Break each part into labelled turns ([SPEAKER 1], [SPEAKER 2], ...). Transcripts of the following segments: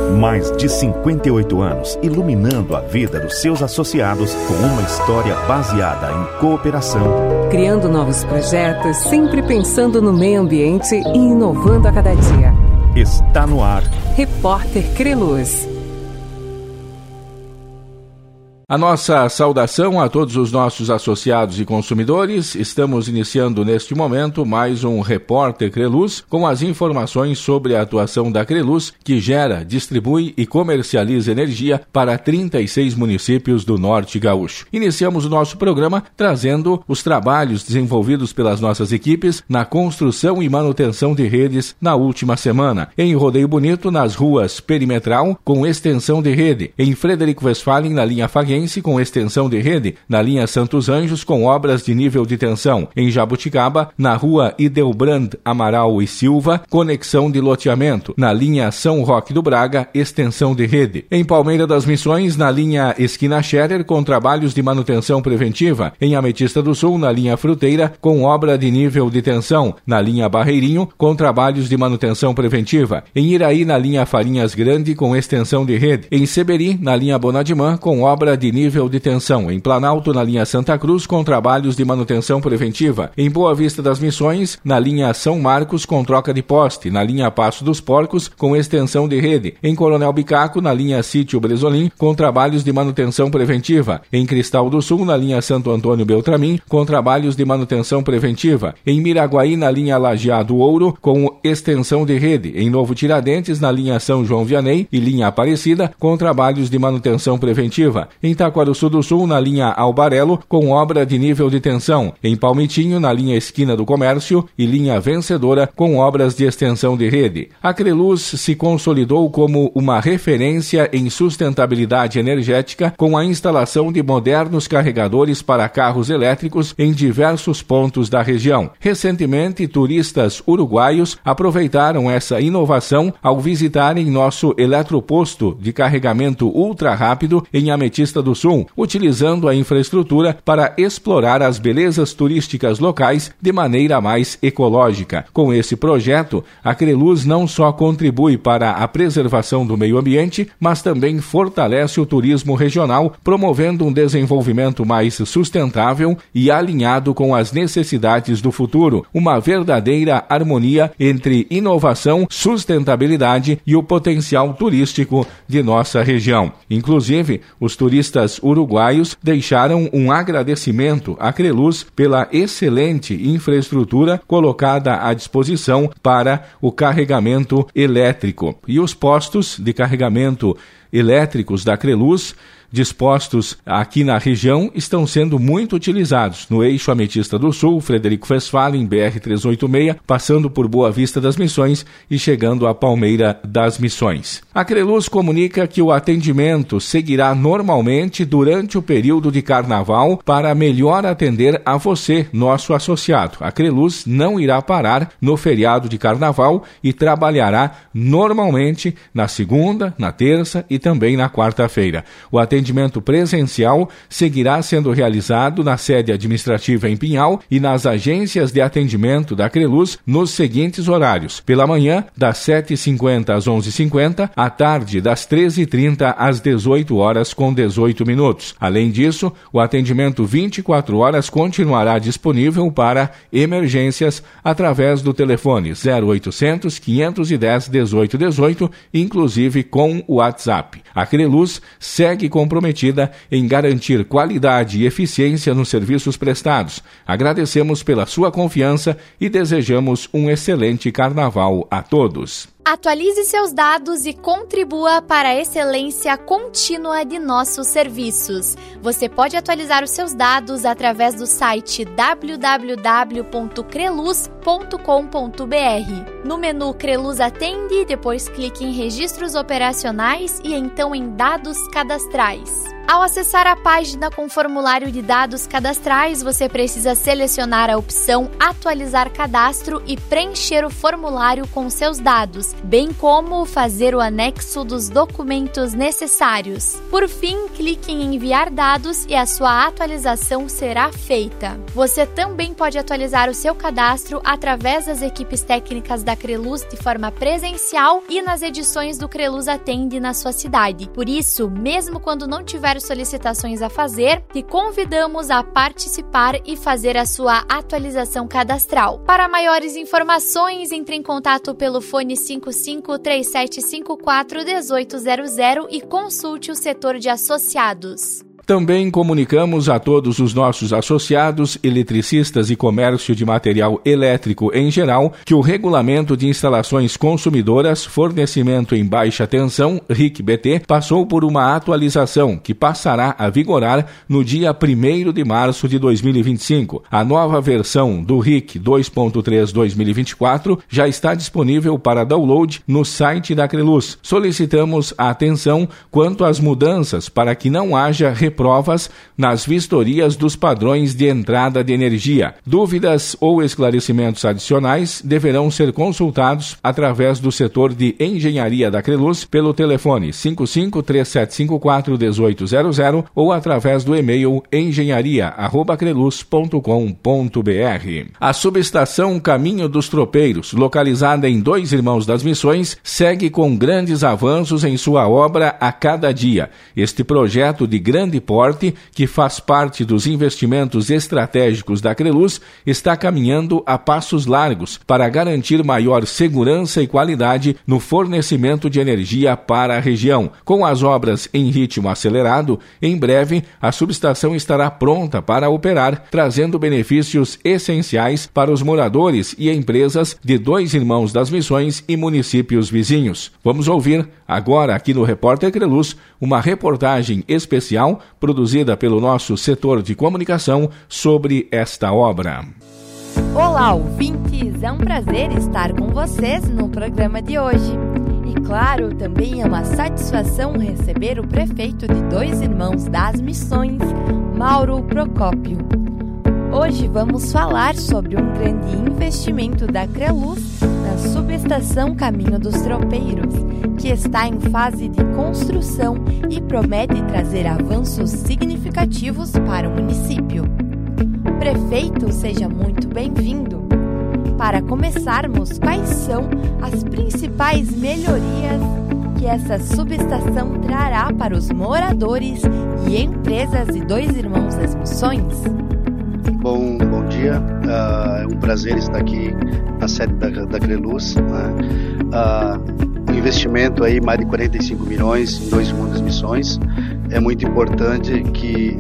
[SPEAKER 1] Mais de 58 anos iluminando a vida dos seus associados com uma história baseada em cooperação.
[SPEAKER 2] Criando novos projetos, sempre pensando no meio ambiente e inovando a cada dia.
[SPEAKER 1] Está no ar.
[SPEAKER 2] Repórter Creluz.
[SPEAKER 3] A nossa saudação a todos os nossos associados e consumidores. Estamos iniciando neste momento mais um Repórter Creluz com as informações sobre a atuação da Creluz, que gera, distribui e comercializa energia para 36 municípios do Norte Gaúcho. Iniciamos o nosso programa trazendo os trabalhos desenvolvidos pelas nossas equipes na construção e manutenção de redes na última semana. Em Rodeio Bonito, nas ruas Perimetral, com extensão de rede. Em Frederico Westphalen, na linha Faguense, com extensão de rede, na linha Santos Anjos, com obras de nível de tensão. Em Jabuticaba, na rua Idelbrand Amaral e Silva, conexão de loteamento. Na linha São Roque do Braga, extensão de rede. Em Palmeira das Missões, na linha Esquina Scherer, com trabalhos de manutenção preventiva. Em Ametista do Sul, na linha Fruteira, com obra de nível de tensão. Na linha Barreirinho, com trabalhos de manutenção preventiva. Em Iraí, na linha Farinhas Grande, com extensão de rede. Em Seberi, na linha Bonadimã, com obra de nível de tensão. Em Planalto, na linha Santa Cruz, com trabalhos de manutenção preventiva. Em Boa Vista das Missões, na linha São Marcos, com troca de poste. Na linha Passo dos Porcos, com extensão de rede. Em Coronel Bicaco, na linha Sítio Bresolim, com trabalhos de manutenção preventiva. Em Cristal do Sul, na linha Santo Antônio Beltramin, com trabalhos de manutenção preventiva. Em Miraguaí, na linha Lajeado Ouro, com extensão de rede. Em Novo Tiradentes, na linha São João Vianney e linha Aparecida, com trabalhos de manutenção preventiva. Em Taquaruçu do Sul, na linha Albarelo, com obra de nível de tensão. Em Palmitinho, na linha Esquina do Comércio e linha Vencedora, com obras de extensão de rede. A Creluz se consolidou como uma referência em sustentabilidade energética com a instalação de modernos carregadores para carros elétricos em diversos pontos da região. Recentemente, turistas uruguaios aproveitaram essa inovação ao visitarem nosso eletroposto de carregamento ultra rápido em Ametista do Sul, utilizando a infraestrutura para explorar as belezas turísticas locais de maneira mais ecológica. Com esse projeto, a Creluz não só contribui para a preservação do meio ambiente, mas também fortalece o turismo regional, promovendo um desenvolvimento mais sustentável e alinhado com as necessidades do futuro, uma verdadeira harmonia entre inovação, sustentabilidade e o potencial turístico de nossa região. Inclusive, os turistas uruguaios deixaram um agradecimento à Creluz pela excelente infraestrutura colocada à disposição para o carregamento elétrico. E os postos de carregamento elétricos da Creluz dispostos aqui na região estão sendo muito utilizados no eixo Ametista do Sul, Frederico Westphalen, BR-386, passando por Boa Vista das Missões e chegando a Palmeira das Missões. A Creluz comunica que o atendimento seguirá normalmente durante o período de carnaval para melhor atender a você, nosso associado. A Creluz não irá parar no feriado de carnaval e trabalhará normalmente na segunda, na terça e também na quarta-feira. O atendimento presencial seguirá sendo realizado na sede administrativa em Pinhal e nas agências de atendimento da Creluz nos seguintes horários: pela manhã, das 7h50 às 11h50, à tarde, das 13h30 às 18 horas com 18 minutos. Além disso, o atendimento 24 horas continuará disponível para emergências através do telefone 0800 510 1818, inclusive com o WhatsApp. A Creluz segue comprometida em garantir qualidade e eficiência nos serviços prestados. Agradecemos pela sua confiança e desejamos um excelente carnaval a todos.
[SPEAKER 4] Atualize seus dados e contribua para a excelência contínua de nossos serviços. Você pode atualizar os seus dados através do site www.creluz.com.br. No menu Creluz Atende, depois clique em Registros Operacionais e então em Dados Cadastrais. Ao acessar a página com formulário de dados cadastrais, você precisa selecionar a opção Atualizar Cadastro e preencher o formulário com seus dados, bem como fazer o anexo dos documentos necessários. Por fim, clique em Enviar dados e a sua atualização será feita. Você também pode atualizar o seu cadastro através das equipes técnicas da Creluz de forma presencial e nas edições do Creluz Atende na sua cidade. Por isso, mesmo quando não tiver solicitações a fazer, te convidamos a participar e fazer a sua atualização cadastral. Para maiores informações, entre em contato pelo fone 5537541800 e consulte o setor de associados.
[SPEAKER 3] Também comunicamos a todos os nossos associados, eletricistas e comércio de material elétrico em geral, que o Regulamento de Instalações Consumidoras, Fornecimento em Baixa Tensão, RIC-BT, passou por uma atualização que passará a vigorar no dia 1º de março de 2025. A nova versão do RIC 2.3/2024 já está disponível para download no site da Creluz. Solicitamos a atenção quanto às mudanças para que não haja provas nas vistorias dos padrões de entrada de energia. Dúvidas ou esclarecimentos adicionais deverão ser consultados através do setor de engenharia da Creluz pelo telefone 5537541800 ou através do e-mail engenharia@creluz.com.br. A subestação Caminho dos Tropeiros, localizada em Dois Irmãos das Missões, segue com grandes avanços em sua obra a cada dia. Este projeto de grande porte, que faz parte dos investimentos estratégicos da Creluz, está caminhando a passos largos para garantir maior segurança e qualidade no fornecimento de energia para a região. Com as obras em ritmo acelerado, em breve a subestação estará pronta para operar, trazendo benefícios essenciais para os moradores e empresas de Dois Irmãos das Missões e municípios vizinhos. Vamos ouvir agora aqui no Repórter Creluz uma reportagem especial produzida pelo nosso setor de comunicação sobre esta obra.
[SPEAKER 5] Olá, ouvintes! É um prazer estar com vocês no programa de hoje. E claro, também é uma satisfação receber o prefeito de Dois Irmãos das Missões, Mauro Procópio. Hoje vamos falar sobre um grande investimento da Creluz na subestação Caminho dos Tropeiros, que está em fase de construção e promete trazer avanços significativos para o município. Prefeito, seja muito bem-vindo. Para começarmos, quais são as principais melhorias que essa subestação trará para os moradores e empresas de Dois Irmãos das Missões?
[SPEAKER 6] Bom dia, é um prazer estar aqui na sede da Creluz, né? Um investimento aí, mais de 45 milhões em Dois Irmãos das Missões, é muito importante que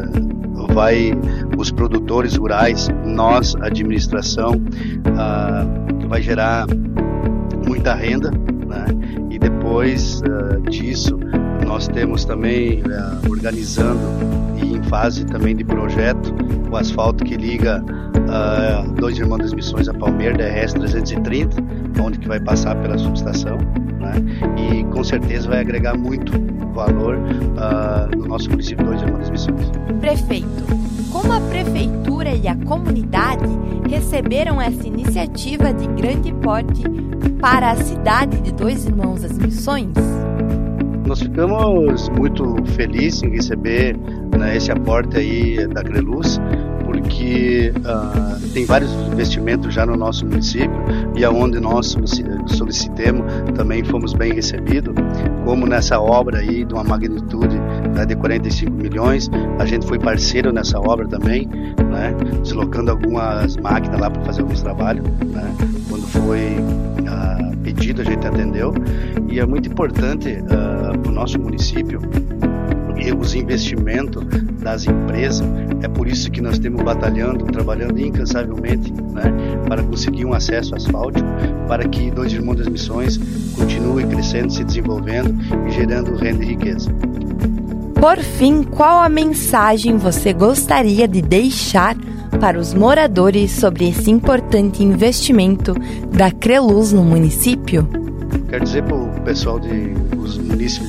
[SPEAKER 6] os produtores rurais, nós, a administração, vai gerar muita renda, né? E depois disso, nós temos também organizando e em fase também de projeto o asfalto que liga Dois Irmãos das Missões a Palmeira, da RS 330, onde que vai passar pela subestação, né? E com certeza vai agregar muito valor no nosso município Dois Irmãos das Missões.
[SPEAKER 5] Prefeito, como a prefeitura e a comunidade receberam essa iniciativa de grande porte para a cidade de Dois Irmãos das Missões?
[SPEAKER 6] Nós ficamos muito felizes em receber, né, esse aporte aí da Creluz, porque tem vários investimentos já no nosso município e aonde nós solicitemos também fomos bem recebidos, como nessa obra aí de uma magnitude, né, de 45 milhões, a gente foi parceiro nessa obra também, né, deslocando algumas máquinas lá para fazer alguns trabalhos, né, quando foi pedido a gente atendeu, e é muito importante para o nosso município e os investimentos das empresas. É por isso que nós estamos trabalhando incansavelmente, né, para conseguir um acesso asfáltico, para que Dois Irmãos das Missões continue crescendo, se desenvolvendo e gerando renda e riqueza.
[SPEAKER 5] Por fim, qual a mensagem você gostaria de deixar para os moradores sobre esse importante investimento da Creluz no município?
[SPEAKER 6] Quero dizer para o pessoal dos municípios de Dois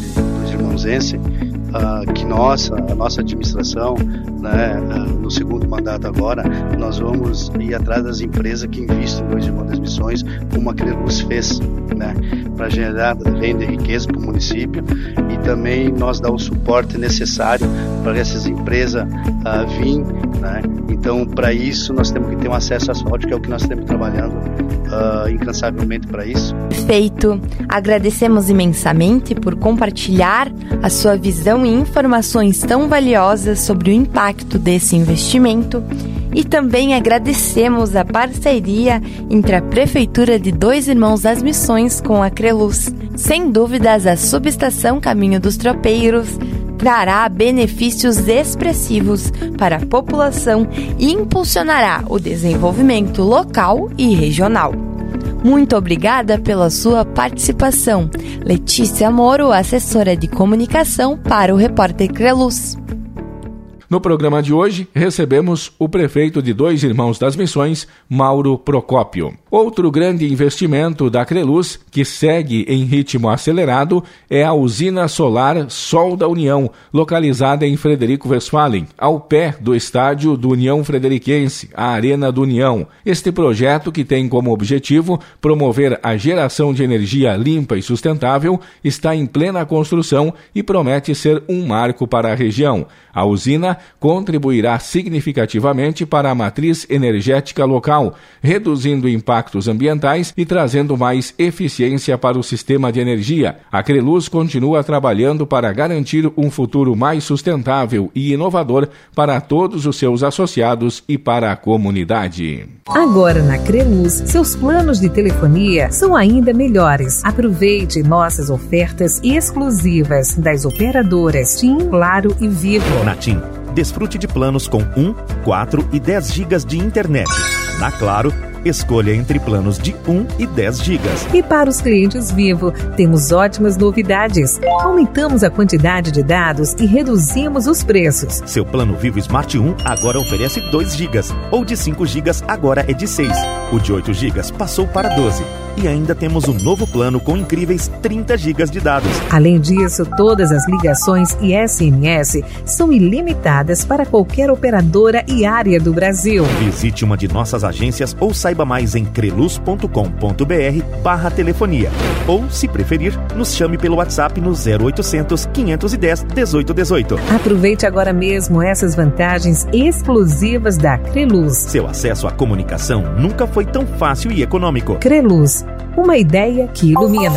[SPEAKER 6] Irmãozense, que a nossa administração, né, no segundo mandato agora, nós vamos ir atrás das empresas que investem em Dois Irmãos das Missões, como a Creluz fez, né, para gerar renda e riqueza para o município, e também nós dar o suporte necessário para essas empresas virem, né. Então, para isso, nós temos que ter um acesso asfáltico, que é o que nós estamos trabalhando incansavelmente para isso.
[SPEAKER 5] Perfeito. Agradecemos imensamente por compartilhar a sua visão e informações tão valiosas sobre o impacto desse investimento, e também agradecemos a parceria entre a Prefeitura de Dois Irmãos das Missões com a Creluz. Sem dúvidas, a subestação Caminho dos Tropeiros trará benefícios expressivos para a população e impulsionará o desenvolvimento local e regional. Muito obrigada pela sua participação. Letícia Moro, assessora de comunicação para o Repórter Creluz.
[SPEAKER 3] No programa de hoje, recebemos o prefeito de Dois Irmãos das Missões, Mauro Procópio. Outro grande investimento da Creluz, que segue em ritmo acelerado, é a usina solar Sol da União, localizada em Frederico Westphalen, ao pé do estádio do União Frederiquense, a Arena do União. Este projeto, que tem como objetivo promover a geração de energia limpa e sustentável, está em plena construção e promete ser um marco para a região. A usina contribuirá significativamente para a matriz energética local, reduzindo impactos ambientais e trazendo mais eficiência para o sistema de energia. A Creluz continua trabalhando para garantir um futuro mais sustentável e inovador para todos os seus associados e para a comunidade.
[SPEAKER 2] Agora na Creluz, seus planos de telefonia são ainda melhores. Aproveite nossas ofertas exclusivas das operadoras TIM, Claro e Vivo.
[SPEAKER 1] Na TIM, desfrute de planos com 1, 4 e 10 GB de internet. Na Claro, escolha entre planos de 1 e 10 GB.
[SPEAKER 2] E para os clientes Vivo, temos ótimas novidades. Aumentamos a quantidade de dados e reduzimos os preços.
[SPEAKER 1] Seu plano Vivo Smart 1 agora oferece 2 GB, ou de 5 GB agora é de 6. O de 8 GB passou para 12. E ainda temos um novo plano com incríveis 30 GB de dados.
[SPEAKER 2] Além disso, todas as ligações e SMS são ilimitadas para qualquer operadora e área do Brasil.
[SPEAKER 1] Visite uma de nossas agências ou saiba mais em creluz.com.br/telefonia. Ou, se preferir, nos chame pelo WhatsApp no 0800 510 1818.
[SPEAKER 2] Aproveite agora mesmo essas vantagens exclusivas da Creluz.
[SPEAKER 1] Seu acesso à comunicação nunca foi tão fácil e econômico.
[SPEAKER 2] Creluz, uma ideia que ilumina.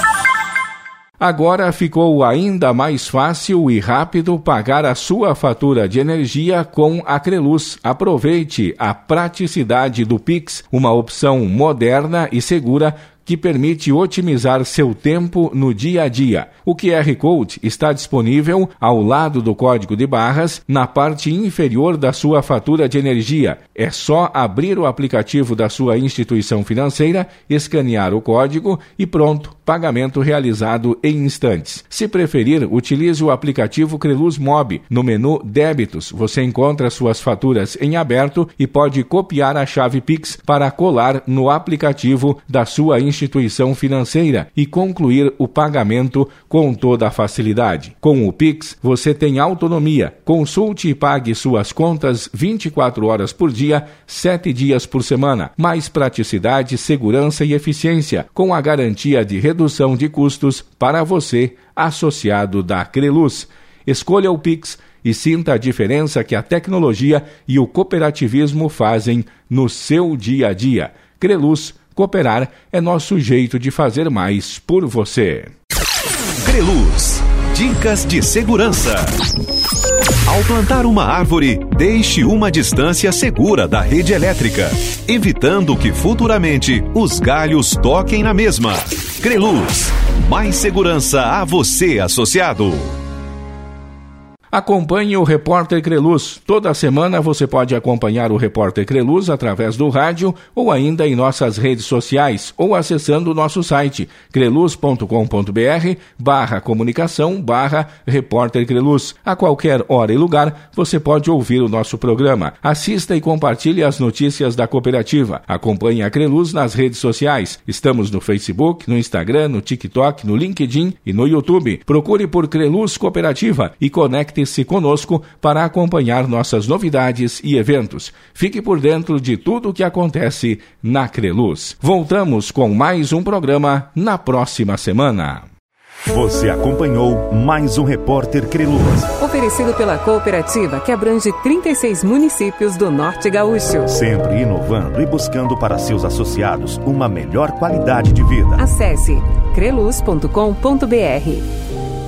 [SPEAKER 3] Agora ficou ainda mais fácil e rápido pagar a sua fatura de energia com a Creluz. Aproveite a praticidade do Pix, uma opção moderna e segura que permite otimizar seu tempo no dia a dia. O QR Code está disponível ao lado do código de barras, na parte inferior da sua fatura de energia. É só abrir o aplicativo da sua instituição financeira, escanear o código e pronto, pagamento realizado em instantes. Se preferir, utilize o aplicativo Creluz Mob. No menu Débitos, você encontra suas faturas em aberto e pode copiar a chave Pix para colar no aplicativo da sua instituição financeira e concluir o pagamento com toda a facilidade. Com o Pix, você tem autonomia. Consulte e pague suas contas 24 horas por dia, 7 dias por semana. Mais praticidade, segurança e eficiência, com a garantia de redução de custos para você, associado da Creluz. Escolha o Pix e sinta a diferença que a tecnologia e o cooperativismo fazem no seu dia a dia. Creluz, cooperar é nosso jeito de fazer mais por você.
[SPEAKER 7] Creluz, dicas de segurança. Ao plantar uma árvore, deixe uma distância segura da rede elétrica, evitando que futuramente os galhos toquem na mesma. Creluz, mais segurança a você, associado.
[SPEAKER 3] Acompanhe o Repórter Creluz. Toda semana você pode acompanhar o Repórter Creluz através do rádio ou ainda em nossas redes sociais ou acessando o nosso site creluz.com.br/comunicação/Repórter Creluz. A qualquer hora e lugar você pode ouvir o nosso programa. Assista e compartilhe as notícias da cooperativa. Acompanhe a Creluz nas redes sociais. Estamos no Facebook, no Instagram, no TikTok, no LinkedIn e no YouTube. Procure por Creluz Cooperativa e conecte-se conosco para acompanhar nossas novidades e eventos. Fique por dentro de tudo o que acontece na Creluz. Voltamos com mais um programa na próxima semana.
[SPEAKER 1] Você acompanhou mais um Repórter Creluz.
[SPEAKER 2] Oferecido pela cooperativa que abrange 36 municípios do Norte Gaúcho.
[SPEAKER 1] Sempre inovando e buscando para seus associados uma melhor qualidade de vida.
[SPEAKER 2] Acesse creluz.com.br.